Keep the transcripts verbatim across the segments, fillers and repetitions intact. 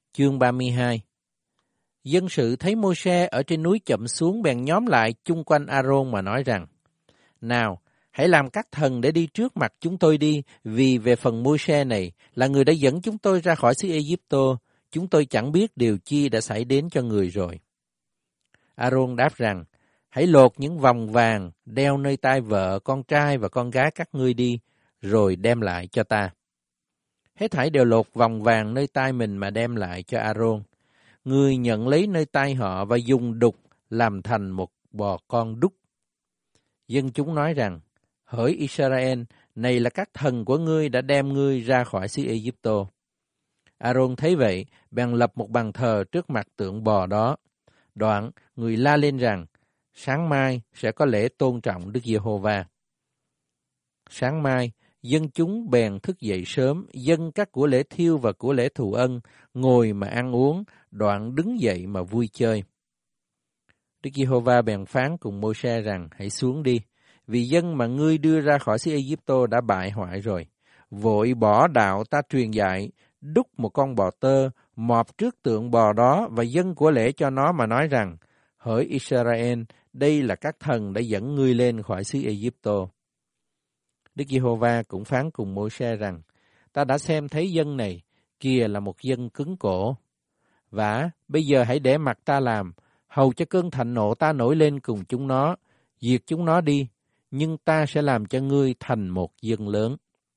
Chương ba mươi hai. Dân sự thấy Mô-se ở trên núi chậm xuống, bèn nhóm lại chung quanh A-rôn mà nói rằng: Nào, hãy làm các thần để đi trước mặt chúng tôi đi, vì về phần Mô-se này là người đã dẫn chúng tôi ra khỏi xứ Ê-díp-tô, chúng tôi chẳng biết điều chi đã xảy đến cho người rồi. A-rôn đáp rằng: Hãy lột những vòng vàng đeo nơi tai vợ, con trai và con gái các ngươi đi, rồi đem lại cho ta. Hết thảy đều lột vòng vàng nơi tai mình mà đem lại cho A-rôn. Người nhận lấy nơi tai họ và dùng đục làm thành một bò con đúc. Dân chúng nói rằng: Hỡi Israel, này là các thần của ngươi đã đem ngươi ra khỏi xứ Ê-díp-tô. A-rôn thấy vậy, bèn lập một bàn thờ trước mặt tượng bò đó. Đoạn, người la lên rằng: Sáng mai sẽ có lễ tôn trọng Đức Giê-hô-va. Sáng mai, dân chúng bèn thức dậy sớm, dâng các của lễ thiêu và của lễ thù ân, ngồi mà ăn uống, đoạn đứng dậy mà vui chơi. Đức Giê-hô-va bèn phán cùng Mô-se rằng: Hãy xuống đi, vì dân mà ngươi đưa ra khỏi xứ Ê-díp-tô đã bại hoại rồi. Vội bỏ đạo ta truyền dạy, đúc một con bò tơ, mọp trước tượng bò đó và dâng của lễ cho nó mà nói rằng: Hỡi Israel, đây là các thần đã dẫn ngươi lên khỏi xứ Ê-díp-tô. Đức Giê-hô-va cũng phán cùng Mô-se rằng: Ta đã xem thấy dân này, kìa là một dân cứng cổ. Vả, bây giờ hãy để mặc ta làm, hầu cho cơn thạnh nộ ta nổi lên cùng chúng nó, diệt chúng nó đi, nhưng ta sẽ làm cho ngươi thành một dân lớn.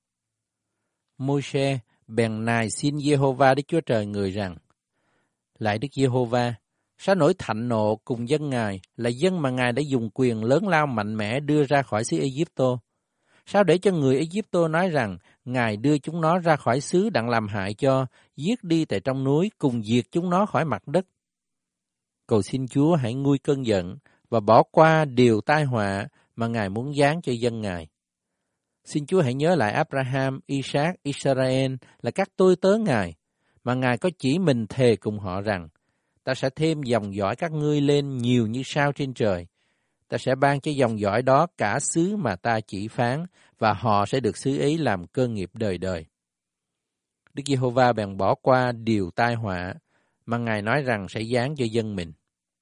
Mô-se bèn nài xin Giê-hô-va Đức Chúa Trời người rằng: Lại Đức Giê-hô-va, sao nổi thạnh nộ cùng dân Ngài là dân mà Ngài đã dùng quyền lớn lao mạnh mẽ đưa ra khỏi xứ Ê-díp-tô? Sao để cho người Ê-díp-tô nói rằng Ngài đưa chúng nó ra khỏi xứ đặng làm hại cho, giết đi tại trong núi, cùng diệt chúng nó khỏi mặt đất? Cầu xin Chúa hãy nguôi cơn giận và bỏ qua điều tai họa mà Ngài muốn giáng cho dân Ngài. Xin Chúa hãy nhớ lại Abraham, Isaac, Israel là các tôi tớ Ngài, mà Ngài có chỉ mình thề cùng họ rằng: Ta sẽ thêm dòng dõi các ngươi lên nhiều như sao trên trời. Ta sẽ ban cho dòng dõi đó cả xứ mà ta chỉ phán, và họ sẽ được xứ ấy làm cơ nghiệp đời đời. Đức Giê-hô-va bèn bỏ qua điều tai họa mà Ngài nói rằng sẽ giáng cho dân mình.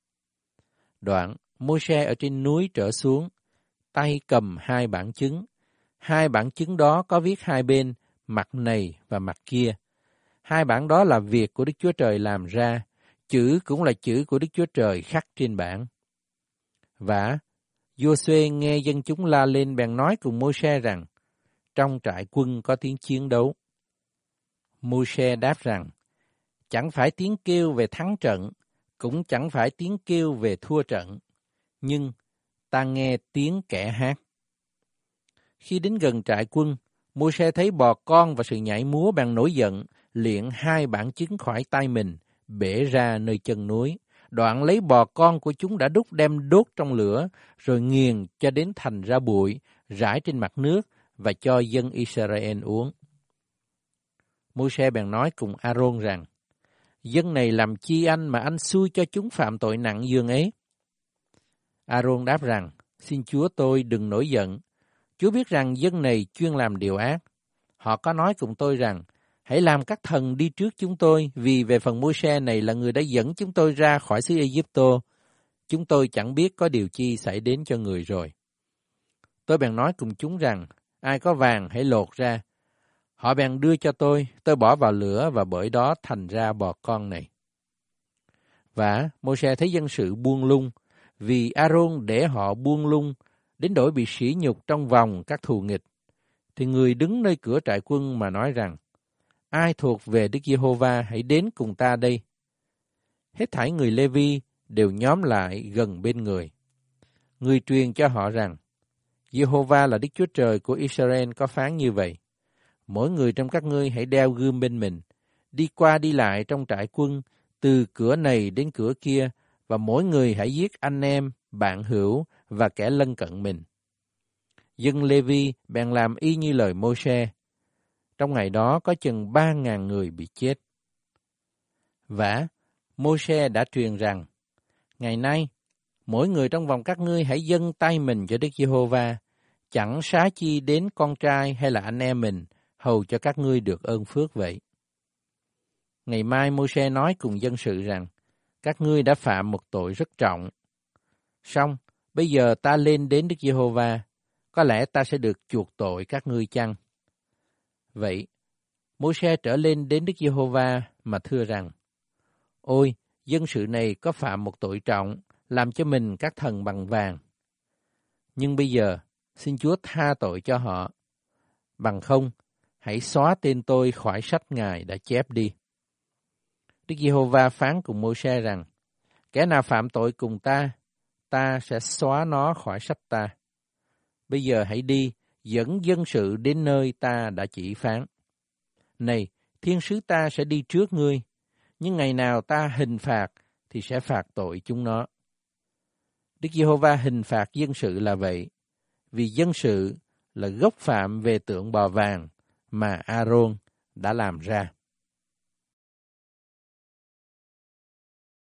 Đoạn, Mô-se ở trên núi trở xuống, tay cầm hai bản chứng. Hai bản chứng đó có viết hai bên, mặt này và mặt kia. Hai bản đó là việc của Đức Chúa Trời làm ra, chữ cũng là chữ của Đức Chúa Trời khắc trên bản. Vả, Giô-suê nghe dân chúng la lên bèn nói cùng Mô-se rằng: Trong trại quân có tiếng chiến đấu. Mô-se đáp rằng: Chẳng phải tiếng kêu về thắng trận, cũng chẳng phải tiếng kêu về thua trận, nhưng ta nghe tiếng kẻ hát. Khi đến gần trại quân, Mô-se thấy bò con và sự nhảy múa bèn nổi giận, liệng hai bản chứng khỏi tay mình, bể ra nơi chân núi. Đoạn lấy bò con của chúng đã đúc đem đốt trong lửa, rồi nghiền cho đến thành ra bụi, rải trên mặt nước và cho dân Israel uống. Mô-se bèn nói cùng A-rôn rằng: Dân này làm chi anh mà anh xui cho chúng phạm tội nặng dường ấy? A-rôn đáp rằng: Xin Chúa tôi đừng nổi giận. Chúa biết rằng dân này chuyên làm điều ác. Họ có nói cùng tôi rằng: Hãy làm các thần đi trước chúng tôi, vì về phần Mô-se này là người đã dẫn chúng tôi ra khỏi xứ Ê-díp-tô. Chúng tôi chẳng biết có điều chi xảy đến cho người rồi. Tôi bèn nói cùng chúng rằng: Ai có vàng hãy lột ra. Họ bèn đưa cho tôi, tôi bỏ vào lửa và bởi đó thành ra bò con này. Và Mô-se thấy dân sự buông lung, vì A-rôn để họ buông lung, đến đổi bị sỉ nhục trong vòng các thù nghịch. Thì người đứng nơi cửa trại quân mà nói rằng: Ai thuộc về Đức Giê-hô-va hãy đến cùng ta đây. Hết thảy người Lê-vi đều nhóm lại gần bên người. Người truyền cho họ rằng: Giê-hô-va là Đức Chúa Trời của Israel có phán như vậy: Mỗi người trong các ngươi hãy đeo gươm bên mình, đi qua đi lại trong trại quân, từ cửa này đến cửa kia, và mỗi người hãy giết anh em, bạn hữu và kẻ lân cận mình. Dân Lê-vi bèn làm y như lời Mô-se. Trong ngày đó có chừng ba ngàn người bị chết. Vả, Mô-se đã truyền rằng: Ngày nay, mỗi người trong vòng các ngươi hãy dâng tay mình cho Đức Giê-hô-va, chẳng xá chi đến con trai hay là anh em mình, hầu cho các ngươi được ơn phước vậy. Ngày mai Môi-se nói cùng dân sự rằng, các ngươi đã phạm một tội rất trọng. Xong, bây giờ ta lên đến Đức Giê-hô-va, có lẽ ta sẽ được chuộc tội các ngươi chăng? Vậy, Môi-se trở lên đến Đức Giê-hô-va mà thưa rằng, ôi, dân sự này có phạm một tội trọng, làm cho mình các thần bằng vàng. Nhưng bây giờ, xin Chúa tha tội cho họ. Bằng không, hãy xóa tên tôi khỏi sách Ngài đã chép đi. Đức Giê-hô-va phán cùng Môi-se rằng, kẻ nào phạm tội cùng ta, ta sẽ xóa nó khỏi sách ta. Bây giờ hãy đi, dẫn dân sự đến nơi ta đã chỉ phán. Này, thiên sứ ta sẽ đi trước ngươi, nhưng ngày nào ta hình phạt thì sẽ phạt tội chúng nó. Đức Giê-hô-va hình phạt dân sự là vậy, vì dân sự là gốc phạm về tượng bò vàng mà A-rôn đã làm ra.